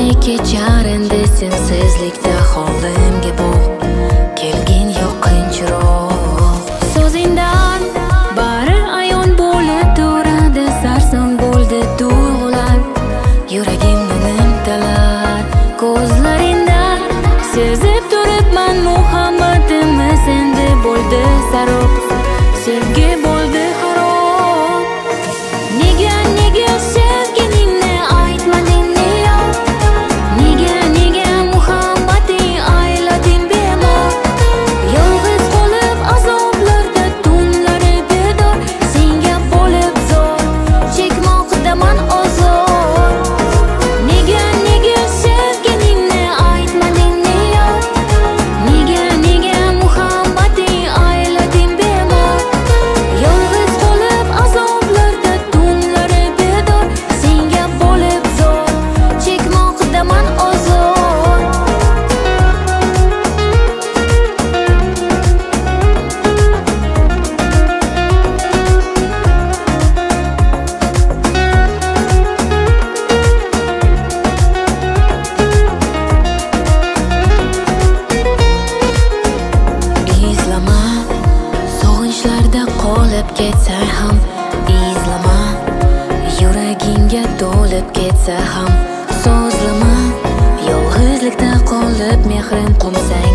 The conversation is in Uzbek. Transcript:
kechar endi sensizlikda holimga bog' kelgin yoqinchiroq. So'zingdan bari ayon bo'lib turadi, sarson bo'ldi tuyg'ular, yuragimni nimtalar. Ko'zlaringdan sezib turibman muhabbatimiz endi bo'ldi sarob, sevgi bo'ldi harob. Nega sevginingni aytmading niyoz? Nega muhabbating aylading bemor? Yolg'iz qolib azoblarda tunlari bedor, senga bo'lib zo'r chekmoqdaman ozor. Nega sevginingni aytmading niyoz? Nega muhabbating aylading bemor? Yolg'iz qolib azoblarda tunlari bedor, senga bo'lib zo'r chekmoqdaman ozor. Izlama, sog'inchlarda qolib ketsa ham izlama, yuragingga to'lib ketsa ham so'zlama, yolg'izlikda qolib mehring qo'msay